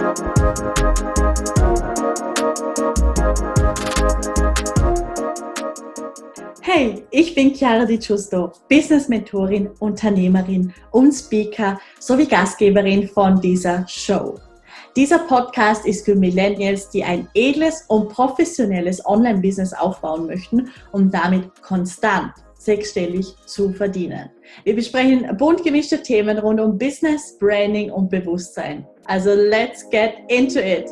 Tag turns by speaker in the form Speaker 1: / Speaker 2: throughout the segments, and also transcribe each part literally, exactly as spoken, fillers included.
Speaker 1: Hey, ich bin Chiara Di Giusto, Business-Mentorin, Unternehmerin und Speaker sowie Gastgeberin von dieser Show. Dieser Podcast ist für Millennials, die ein edles und professionelles Online-Business aufbauen möchten, um damit konstant sechsstellig zu verdienen. Wir besprechen bunt gemischte Themen rund um Business, Branding und Bewusstsein. Also let's get into it!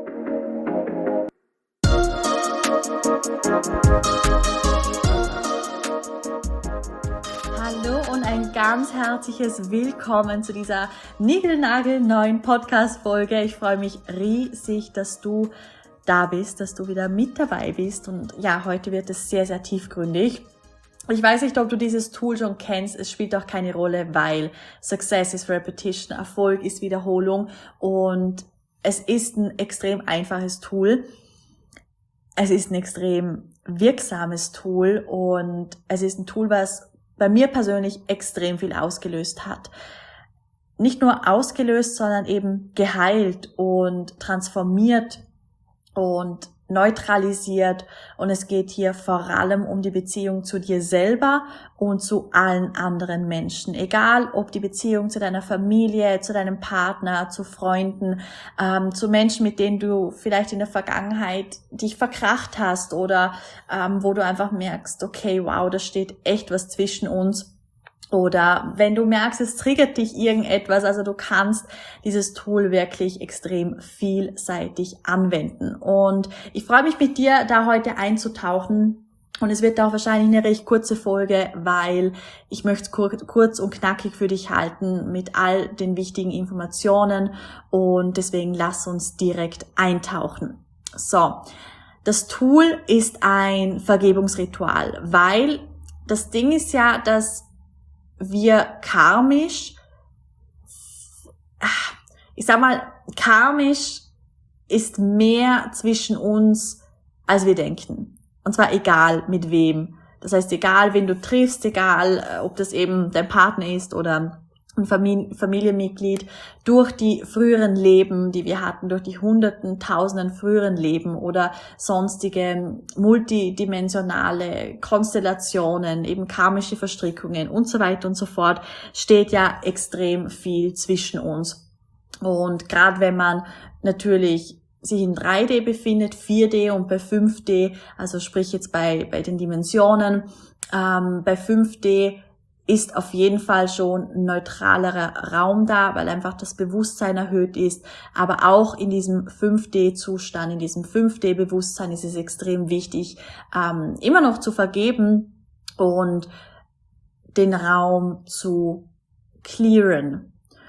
Speaker 1: Hallo und ein ganz herzliches Willkommen zu dieser niegelnagelneuen Podcast-Folge. Ich freue mich riesig, dass du da bist, dass du wieder mit dabei bist. Und ja, heute wird es sehr, sehr tiefgründig. Ich weiß nicht, ob du dieses Tool schon kennst. Es spielt auch keine Rolle, weil Success is Repetition, Erfolg ist Wiederholung und es ist ein extrem einfaches Tool. Es ist ein extrem wirksames Tool und es ist ein Tool, was bei mir persönlich extrem viel ausgelöst hat. Nicht nur ausgelöst, sondern eben geheilt und transformiert und neutralisiert. Und es geht hier vor allem um die Beziehung zu dir selber und zu allen anderen Menschen. Egal, ob die Beziehung zu deiner Familie, zu deinem Partner, zu Freunden, ähm, zu Menschen, mit denen du vielleicht in der Vergangenheit dich verkracht hast oder ähm, wo du einfach merkst, okay, wow, da steht echt was zwischen uns. Oder wenn du merkst, es triggert dich irgendetwas, also du kannst dieses Tool wirklich extrem vielseitig anwenden. Und ich freue mich mit dir, da heute einzutauchen. Und es wird auch wahrscheinlich eine recht kurze Folge, weil ich möchte es kur- kurz und knackig für dich halten mit all den wichtigen Informationen. Und deswegen lass uns direkt eintauchen. So, das Tool ist ein Vergebungsritual, weil das Ding ist ja, dass wir karmisch, ich sag mal, karmisch ist mehr zwischen uns, als wir denken. Und zwar egal mit wem. Das heißt, egal wen du triffst, egal ob das eben dein Partner ist oder ein Familienmitglied, durch die früheren Leben, die wir hatten, durch die hunderten, tausenden früheren Leben oder sonstige multidimensionale Konstellationen, eben karmische Verstrickungen und so weiter und so fort, steht ja extrem viel zwischen uns. Und gerade wenn man natürlich sich in drei D befindet, vier D und bei fünf D, also sprich jetzt bei bei den Dimensionen, ähm, bei fünf D ist auf jeden Fall schon ein neutralerer Raum da, weil einfach das Bewusstsein erhöht ist. Aber auch in diesem fünf D-Zustand, in diesem fünf D-Bewusstsein ist es extrem wichtig, ähm, immer noch zu vergeben und den Raum zu clearen.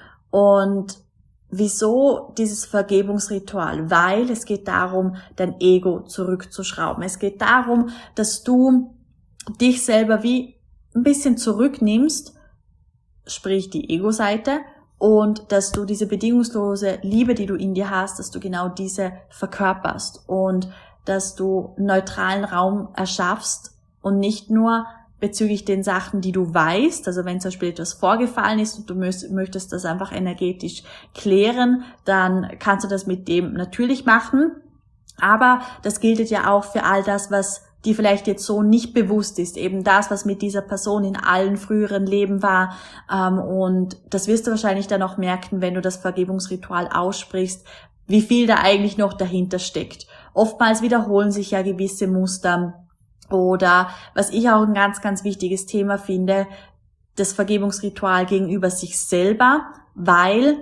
Speaker 1: Und wieso dieses Vergebungsritual? Weil es geht darum, dein Ego zurückzuschrauben. Es geht darum, dass du dich selber wie ein bisschen zurücknimmst, sprich die Ego-Seite, und dass du diese bedingungslose Liebe, die du in dir hast, dass du genau diese verkörperst und dass du einen neutralen Raum erschaffst und nicht nur bezüglich den Sachen, die du weißt, also wenn zum Beispiel etwas vorgefallen ist und du möchtest das einfach energetisch klären, dann kannst du das mit dem natürlich machen, aber das gilt ja auch für all das, was die vielleicht jetzt so nicht bewusst ist, eben das, was mit dieser Person in allen früheren Leben war, ähm, und das wirst du wahrscheinlich dann auch merken, wenn du das Vergebungsritual aussprichst, wie viel da eigentlich noch dahinter steckt. Oftmals wiederholen sich ja gewisse Muster oder, was ich auch ein ganz, ganz wichtiges Thema finde, das Vergebungsritual gegenüber sich selber, weil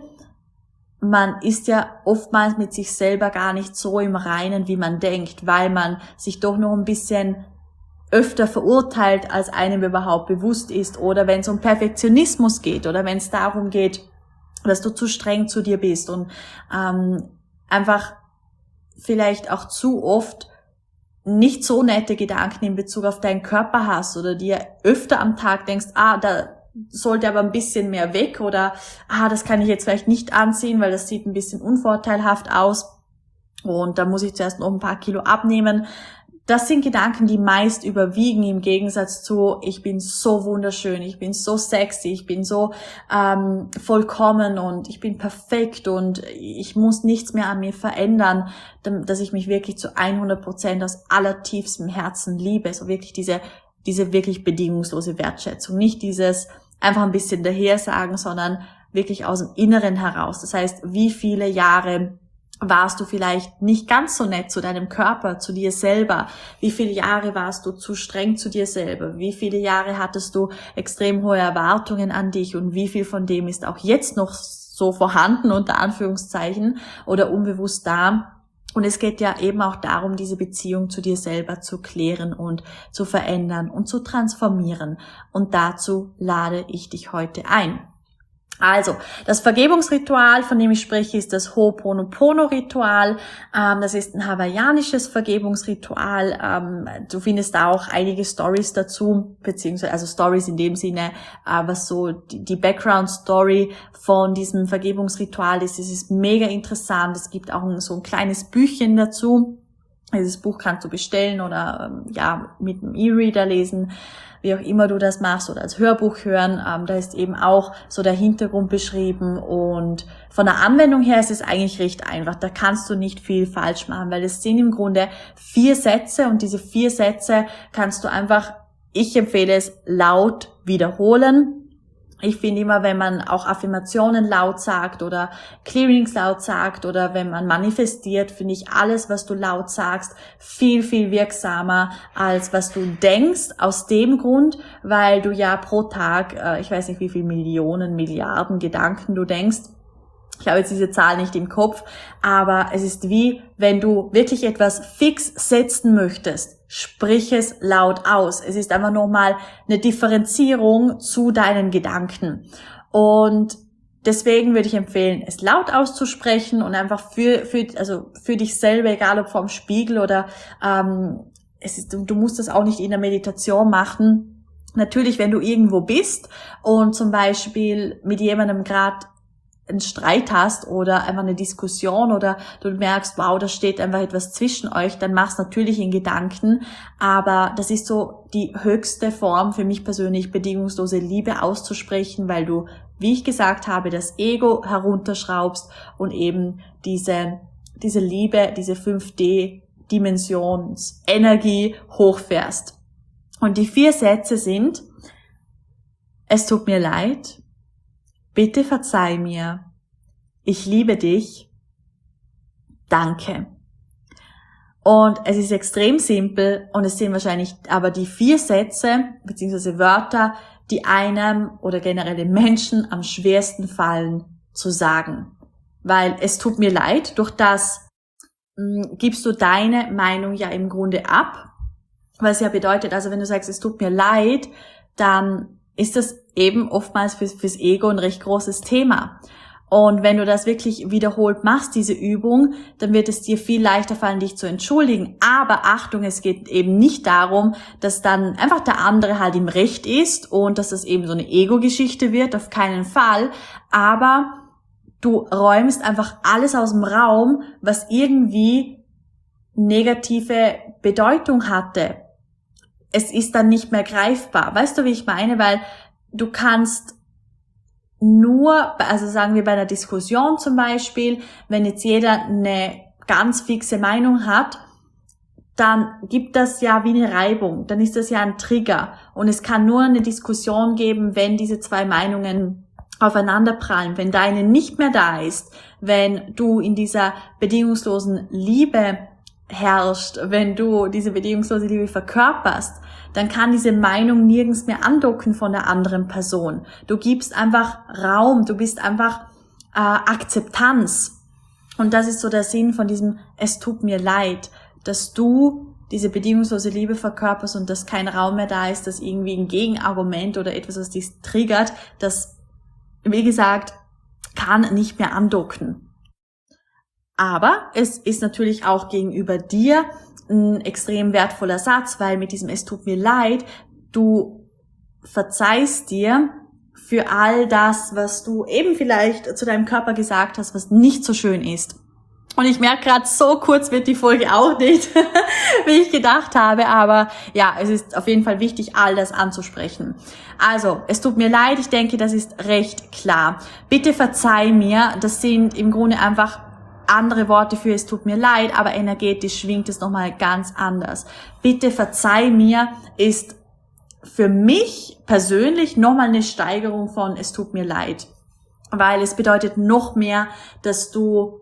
Speaker 1: man ist ja oftmals mit sich selber gar nicht so im Reinen, wie man denkt, weil man sich doch noch ein bisschen öfter verurteilt, als einem überhaupt bewusst ist. Oder wenn es um Perfektionismus geht oder wenn es darum geht, dass du zu streng zu dir bist und ähm, einfach vielleicht auch zu oft nicht so nette Gedanken in Bezug auf deinen Körper hast oder dir öfter am Tag denkst, ah, da sollte aber ein bisschen mehr weg oder ah, das kann ich jetzt vielleicht nicht anziehen, weil das sieht ein bisschen unvorteilhaft aus und da muss ich zuerst noch ein paar Kilo abnehmen. das sind Gedanken, die meist überwiegen im Gegensatz zu, ich bin so wunderschön, ich bin so sexy, ich bin so ähm, vollkommen und ich bin perfekt und ich muss nichts mehr an mir verändern, dass ich mich wirklich zu hundert Prozent aus allertiefstem Herzen liebe. So wirklich diese, diese wirklich bedingungslose Wertschätzung. Nicht dieses einfach ein bisschen daher sagen, sondern wirklich aus dem Inneren heraus. Das heißt, wie viele Jahre warst du vielleicht nicht ganz so nett zu deinem Körper, zu dir selber? Wie viele Jahre warst du zu streng zu dir selber? Wie viele Jahre hattest du extrem hohe Erwartungen an dich? Und wie viel von dem ist auch jetzt noch so vorhanden, unter Anführungszeichen, oder unbewusst da? Und es geht ja eben auch darum, diese Beziehung zu dir selber zu klären und zu verändern und zu transformieren. Und dazu lade ich dich heute ein. Also, das Vergebungsritual, von dem ich spreche, ist das Ho'oponopono-Ritual. Ähm, das ist ein hawaiianisches Vergebungsritual. Ähm, du findest da auch einige Stories dazu, beziehungsweise also Stories in dem Sinne, äh, was so die, die Background-Story von diesem Vergebungsritual ist. Es ist mega interessant. Es gibt auch ein, so ein kleines Büchchen dazu. Dieses Buch kannst du bestellen oder ähm, ja mit einem E-Reader lesen, wie auch immer du das machst, oder als Hörbuch hören. Ähm, da ist eben auch so der Hintergrund beschrieben, und von der Anwendung her ist es eigentlich recht einfach. Da kannst du nicht viel falsch machen, weil es sind im Grunde vier Sätze, und diese vier Sätze kannst du einfach, ich empfehle es, laut wiederholen. Ich finde immer, wenn man auch Affirmationen laut sagt oder Clearings laut sagt oder wenn man manifestiert, finde ich alles, was du laut sagst, viel, viel wirksamer, als was du denkst. Aus dem Grund, weil du ja pro Tag, äh, ich weiß nicht, wie viele Millionen, Milliarden Gedanken du denkst. Ich habe jetzt diese Zahl nicht im Kopf, aber es ist wie, wenn du wirklich etwas fix setzen möchtest, sprich es laut aus. Es ist einfach nochmal eine Differenzierung zu deinen Gedanken. Und deswegen würde ich empfehlen, es laut auszusprechen und einfach für, für, also für dich selber, egal ob vorm Spiegel oder, ähm, es ist, du musst das auch nicht in der Meditation machen. Natürlich, wenn du irgendwo bist und zum Beispiel mit jemandem gerade einen Streit hast oder einfach eine Diskussion oder du merkst, wow, da steht einfach etwas zwischen euch, dann mach's natürlich in Gedanken, aber das ist so die höchste Form für mich persönlich, bedingungslose Liebe auszusprechen, weil du, wie ich gesagt habe, das Ego herunterschraubst und eben diese, diese Liebe, diese fünf D-Dimensions-Energie hochfährst. Und die vier Sätze sind: Es tut mir leid, bitte verzeih mir, ich liebe dich, danke. Und es ist extrem simpel, und es sind wahrscheinlich aber die vier Sätze bzw. Wörter, die einem oder generell den Menschen am schwersten fallen zu sagen. Weil es tut mir leid, durch das mh, gibst du deine Meinung ja im Grunde ab, was ja bedeutet, also wenn du sagst, es tut mir leid, dann ist das eben oftmals fürs, fürs Ego ein recht großes Thema. Und wenn du das wirklich wiederholt machst, diese Übung, dann wird es dir viel leichter fallen, dich zu entschuldigen. Aber Achtung, es geht eben nicht darum, dass dann einfach der andere halt im Recht ist und dass das eben so eine Ego-Geschichte wird, auf keinen Fall. Aber du räumst einfach alles aus dem Raum, was irgendwie negative Bedeutung hatte. Es ist dann nicht mehr greifbar. Weißt du, wie ich meine? Weil du kannst nur, also sagen wir bei einer Diskussion zum Beispiel, wenn jetzt jeder eine ganz fixe Meinung hat, dann gibt das ja wie eine Reibung. Dann ist das ja ein Trigger. Und es kann nur eine Diskussion geben, wenn diese zwei Meinungen aufeinanderprallen, wenn deine nicht mehr da ist, wenn du in dieser bedingungslosen Liebe herrscht, wenn du diese bedingungslose Liebe verkörperst, dann kann diese Meinung nirgends mehr andocken von der anderen Person. Du gibst einfach Raum, du bist einfach äh, Akzeptanz. Und das ist so der Sinn von diesem Es tut mir leid, dass du diese bedingungslose Liebe verkörperst und dass kein Raum mehr da ist, dass irgendwie ein Gegenargument oder etwas, was dich triggert, das, wie gesagt, kann nicht mehr andocken. Aber es ist natürlich auch gegenüber dir ein extrem wertvoller Satz, weil mit diesem Es tut mir leid, du verzeihst dir für all das, was du eben vielleicht zu deinem Körper gesagt hast, was nicht so schön ist. Und ich merke gerade, so kurz wird die Folge auch nicht, wie ich gedacht habe. Aber ja, es ist auf jeden Fall wichtig, all das anzusprechen. Also, es tut mir leid, ich denke, das ist recht klar. Bitte verzeih mir, das sind im Grunde einfach andere Worte für es tut mir leid, aber energetisch schwingt es nochmal ganz anders. Bitte verzeih mir ist für mich persönlich nochmal eine Steigerung von es tut mir leid. Weil es bedeutet noch mehr, dass du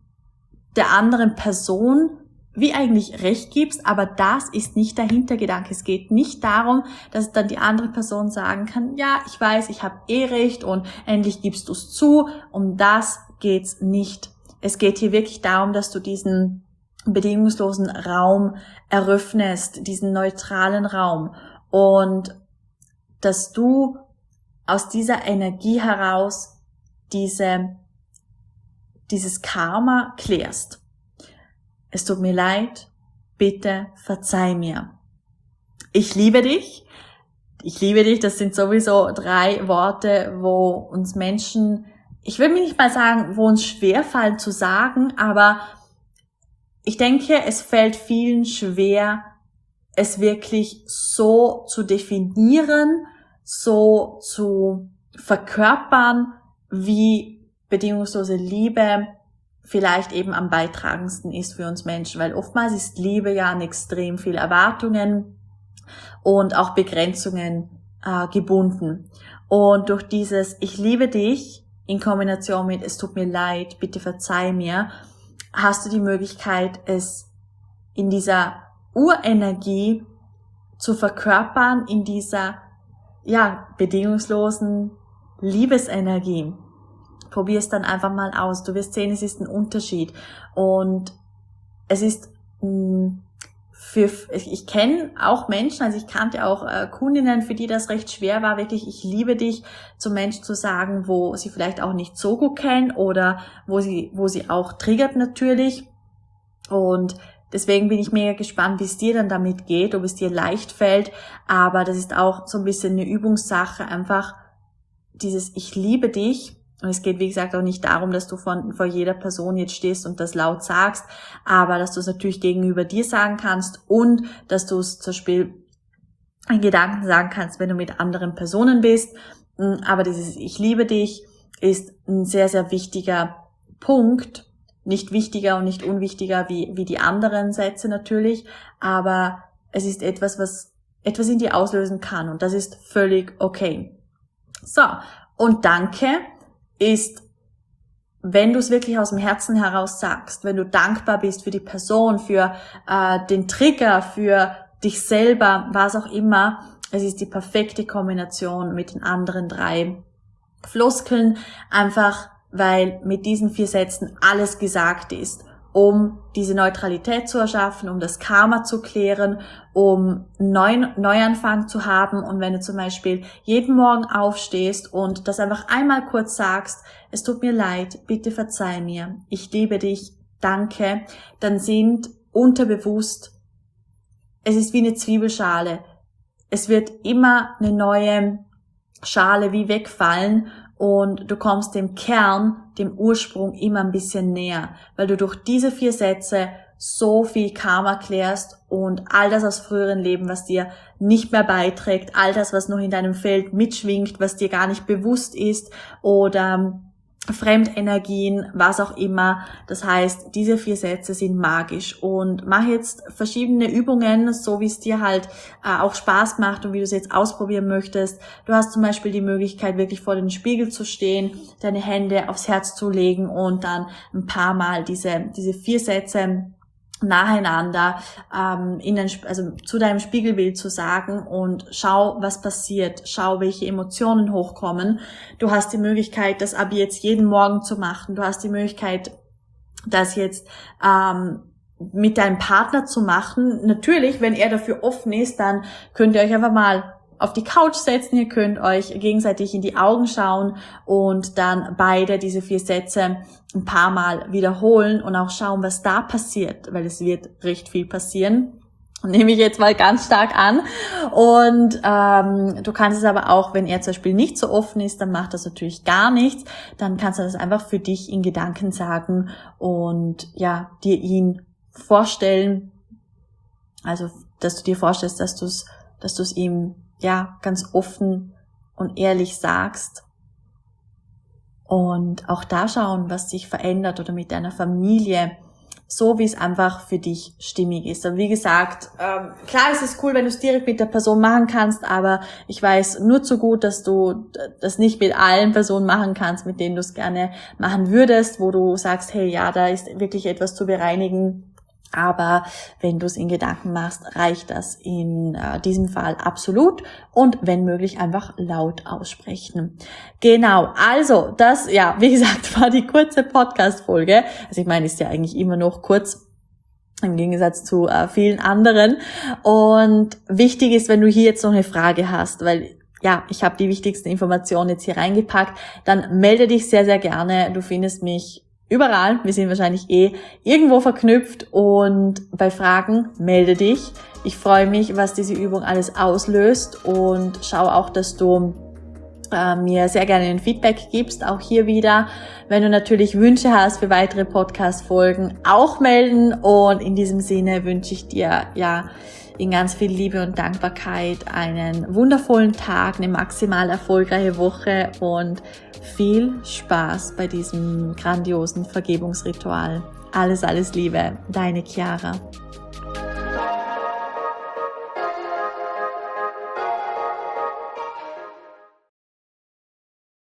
Speaker 1: der anderen Person wie eigentlich recht gibst, aber das ist nicht der Hintergedanke. Es geht nicht darum, dass dann die andere Person sagen kann, ja, ich weiß, ich habe eh recht und endlich gibst du es zu. Um das geht's nicht. Es geht hier wirklich darum, dass du diesen bedingungslosen Raum eröffnest, diesen neutralen Raum und dass du aus dieser Energie heraus diese dieses Karma klärst. Es tut mir leid, bitte verzeih mir. Ich liebe dich. Ich liebe dich, das sind sowieso drei Worte, wo uns Menschen, ich will mir nicht mal sagen, wo uns schwerfallen zu sagen, aber ich denke, es fällt vielen schwer, es wirklich so zu definieren, so zu verkörpern, wie bedingungslose Liebe vielleicht eben am beitragendsten ist für uns Menschen, weil oftmals ist Liebe ja an extrem viele Erwartungen und auch Begrenzungen äh, gebunden. Und durch dieses Ich liebe dich in Kombination mit Es tut mir leid, bitte verzeih mir, hast du die Möglichkeit, es in dieser Urenergie zu verkörpern, in dieser ja bedingungslosen Liebesenergie. Probier es dann einfach mal aus. Du wirst sehen, es ist ein Unterschied. Und es ist mh, für, ich kenne auch Menschen, also ich kannte auch äh, Kundinnen, für die das recht schwer war, wirklich ich liebe dich zu Menschen zu sagen, wo sie vielleicht auch nicht so gut kennen oder wo sie, wo sie auch triggert natürlich. Und deswegen bin ich mega gespannt, wie es dir dann damit geht, ob es dir leicht fällt. Aber das ist auch so ein bisschen eine Übungssache, einfach dieses Ich liebe dich. Und es geht, wie gesagt, auch nicht darum, dass du von, vor jeder Person jetzt stehst und das laut sagst, aber dass du es natürlich gegenüber dir sagen kannst und dass du es zum Beispiel in Gedanken sagen kannst, wenn du mit anderen Personen bist. Aber dieses Ich liebe dich ist ein sehr, sehr wichtiger Punkt. Nicht wichtiger und nicht unwichtiger wie, wie die anderen Sätze natürlich, aber es ist etwas, was etwas in dir auslösen kann und das ist völlig okay. So, und Danke ist, wenn du es wirklich aus dem Herzen heraus sagst, wenn du dankbar bist für die Person, für äh, den Trigger, für dich selber, was auch immer, es ist die perfekte Kombination mit den anderen drei Floskeln, einfach weil mit diesen vier Sätzen alles gesagt ist, um diese Neutralität zu erschaffen, um das Karma zu klären, um einen Neuanfang zu haben. Und wenn du zum Beispiel jeden Morgen aufstehst und das einfach einmal kurz sagst, es tut mir leid, bitte verzeih mir, ich liebe dich, danke, dann sind unterbewusst, es ist wie eine Zwiebelschale, es wird immer eine neue Schale wie wegfallen und du kommst dem Kern, dem Ursprung immer ein bisschen näher, weil du durch diese vier Sätze so viel Karma klärst und all das aus früheren Leben, was dir nicht mehr beiträgt, all das, was noch in deinem Feld mitschwingt, was dir gar nicht bewusst ist oder Fremdenergien, was auch immer. Das heißt, diese vier Sätze sind magisch und mach jetzt verschiedene Übungen, so wie es dir halt äh, auch Spaß macht und wie du es jetzt ausprobieren möchtest. Du hast zum Beispiel die Möglichkeit, wirklich vor dem Spiegel zu stehen, deine Hände aufs Herz zu legen und dann ein paar Mal diese diese vier Sätze nacheinander ähm, in den, also zu deinem Spiegelbild zu sagen und schau, was passiert, schau, welche Emotionen hochkommen. Du hast die Möglichkeit, das ab jetzt jeden Morgen zu machen. Du hast die Möglichkeit, das jetzt ähm, mit deinem Partner zu machen. Natürlich, wenn er dafür offen ist, dann könnt ihr euch einfach mal auf die Couch setzen, ihr könnt euch gegenseitig in die Augen schauen und dann beide diese vier Sätze ein paar Mal wiederholen und auch schauen, was da passiert, weil es wird recht viel passieren. Nehme ich jetzt mal ganz stark an. Und ähm, du kannst es aber auch, wenn er zum Beispiel nicht so offen ist, dann macht das natürlich gar nichts. Dann kannst du das einfach für dich in Gedanken sagen und ja, dir ihn vorstellen. Also, dass du dir vorstellst, dass du es, dass du es ihm ja ganz offen und ehrlich sagst. Und auch da schauen, was sich verändert oder mit deiner Familie, so wie es einfach für dich stimmig ist. Aber wie gesagt, ähm, klar ist es cool, wenn du es direkt mit der Person machen kannst, aber ich weiß nur zu gut, dass du das nicht mit allen Personen machen kannst, mit denen du es gerne machen würdest, wo du sagst, hey, ja, da ist wirklich etwas zu bereinigen. Aber wenn du es in Gedanken machst, reicht das in äh, diesem Fall absolut und wenn möglich einfach laut aussprechen. Genau, also das, ja, wie gesagt, war die kurze Podcast-Folge. Also ich meine, ist ja eigentlich immer noch kurz im Gegensatz zu äh, vielen anderen. Und wichtig ist, wenn du hier jetzt noch eine Frage hast, weil ja, ich habe die wichtigsten Informationen jetzt hier reingepackt, dann melde dich sehr, sehr gerne. Du findest mich überall, wir sind wahrscheinlich eh irgendwo verknüpft und bei Fragen melde dich. Ich freue mich, was diese Übung alles auslöst und schau auch, dass du äh, mir sehr gerne ein Feedback gibst, auch hier wieder. Wenn du natürlich Wünsche hast für weitere Podcast-Folgen, auch melden und in diesem Sinne wünsche ich dir ja in ganz viel Liebe und Dankbarkeit einen wundervollen Tag, eine maximal erfolgreiche Woche und viel Spaß bei diesem grandiosen Vergebungsritual. Alles, alles Liebe, deine Chiara.